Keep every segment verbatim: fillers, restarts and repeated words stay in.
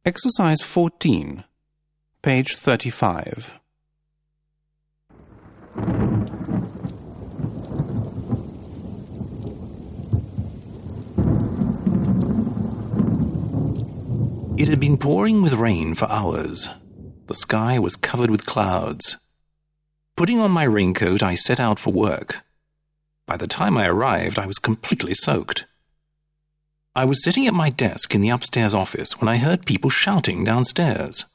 Exercise fourteen, page thirty-five. It had been pouring with rain for hours. The sky was covered with clouds. Putting on my raincoat, I set out for work. By the time I arrived, I was completely soaked. I was sitting at my desk in the upstairs office when I heard people shouting downstairs.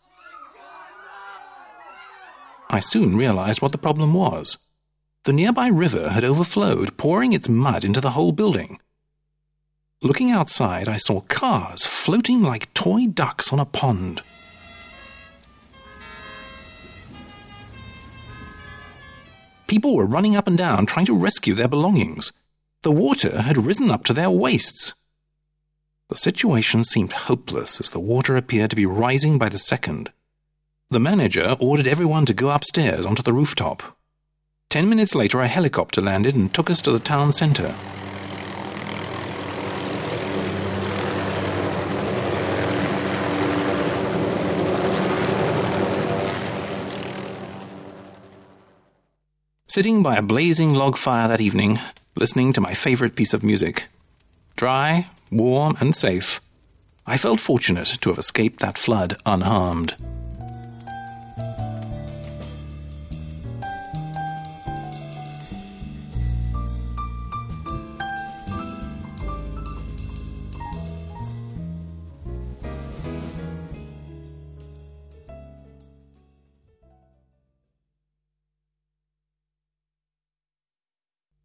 I soon realized what the problem was. The nearby river had overflowed, pouring its mud into the whole building. Looking outside, I saw cars floating like toy ducks on a pond. People were running up and down trying to rescue their belongings. The water had risen up to their waists. The situation seemed hopeless as the water appeared to be rising by the second. The manager ordered everyone to go upstairs onto the rooftop. Ten minutes later, a helicopter landed and took us to the town centre. Sitting by a blazing log fire that evening, listening to my favourite piece of music. Dry, warm and safe, I felt fortunate to have escaped that flood unharmed.